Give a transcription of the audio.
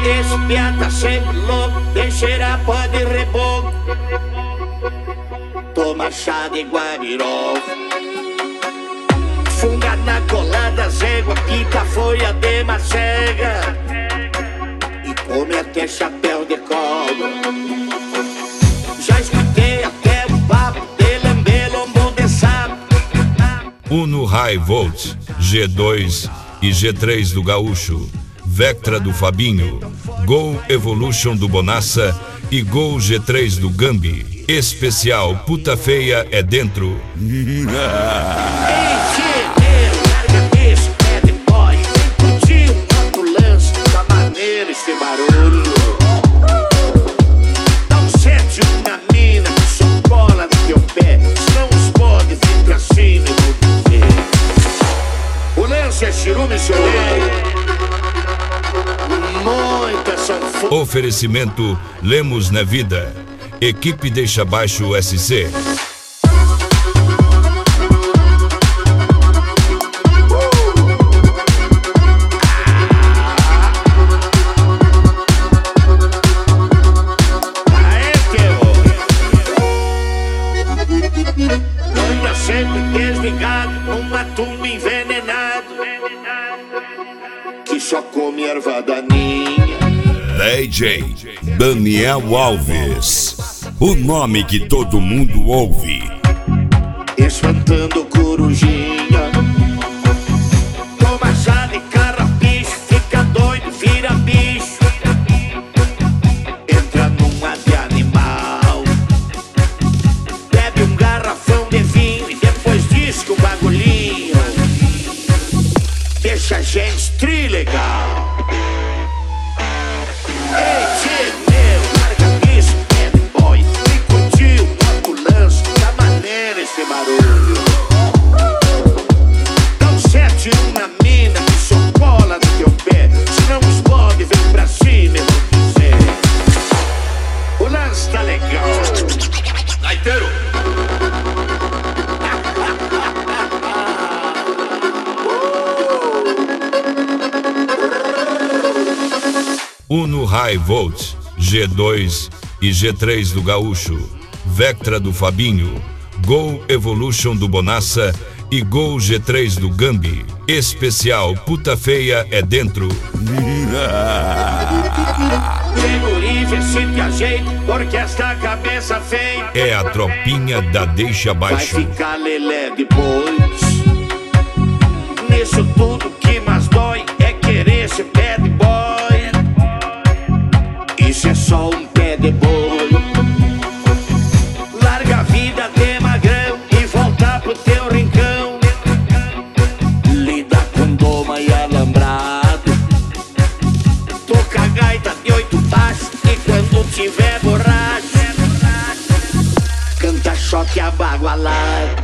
Esse piá tá sempre louco, tem cheirar pó de reboco. Toma chá de guarirol, funga na colada, zégua, pica folha de macega e come até chapéu de cola. Já escutei até o papo de lamber lombo de sapo. Uno High Volt, G2 e G3 do Gaúcho, Vectra do Fabinho, Gol Evolution do Bonassa e Gol G3 do Gambi. Especial Puta Feia é dentro. Esse barulho dá um sete na mina que só cola no teu pé, senão os podes vir pra cima e vou dizer. O lance é chirume e soleil, muita sanfona. Oferecimento Lemos na Vida, equipe Deixa Baixo SC. Anda sempre desligado, uma tumba envenenado que só come erva daninha. DJ Daniel Alves, o nome que todo mundo ouve. Espantando corujinha, toma chá de carrapicho, fica doido, vira bicho, entra numa de animal, bebe um garrafão de vinho e depois diz que o bagulhinho deixa a gente trilegal. Ei, tio meu, larga isso, bad boy, vem curtir o nosso lance, da maneira esse barulho. Dá um sete na mina que só cola no teu pé, senão os podes vem pra cima, eu vou dizer. O lance tá legal. Gaiteiro. Uno High Volt, G2 e G3 do Gaúcho, Vectra do Fabinho, Gol Evolution do Bonassa e Gol G3 do Gambi. Especial Puta Feia é dentro. Guri, vê se te ajeita, porque esta cabeça feia É a tropinha da Deixa vai Baixo. ficar lelé depois. Nisso tudo que mais dói é querer ser bad boy. Isso é só um pé de boi. Larga a vida de magrão e volta pro teu rincão. Lida com doma e alambrado. Toca a gaita de 8 baixos e quando tiver borracho canta choque abagualado.